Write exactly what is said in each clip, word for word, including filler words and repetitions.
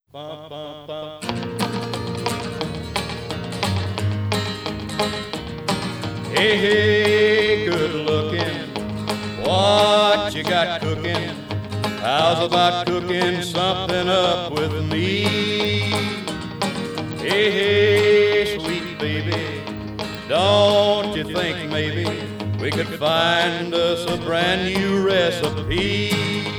Bum, bum, bum. Hey, hey, good looking, what you got cooking? How's about cooking something up with me? Hey, hey, sweet baby, don't you think maybe we could find us a brand new recipe?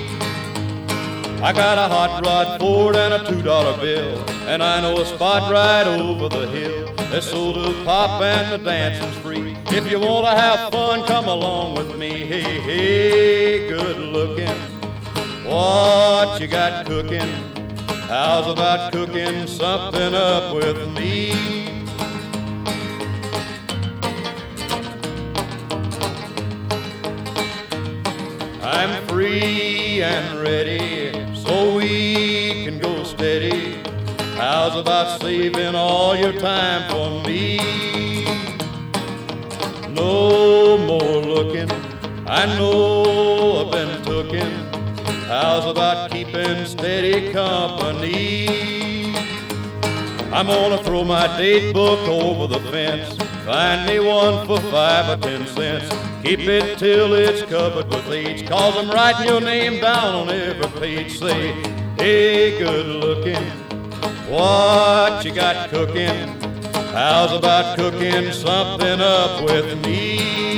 I got a hot rod Ford and a two dollar bill, and I know a spot right over the hill. There's sold to pop and the dancing's free. If you want to have fun, come along with me. Hey, hey, good looking, what you got cooking? How's about cooking something up with me? I'm free and ready, so we can go steady. How's about saving all your time for me? No more looking, I know I've been tooken. How's about keeping steady company? I'm gonna throw my date book over the fence. Find me one for five or ten cents. Keep it till it's covered with age, 'cause I'm writing your name down on every page. Say, hey, good looking, what you got cooking? How's about cooking something up with me?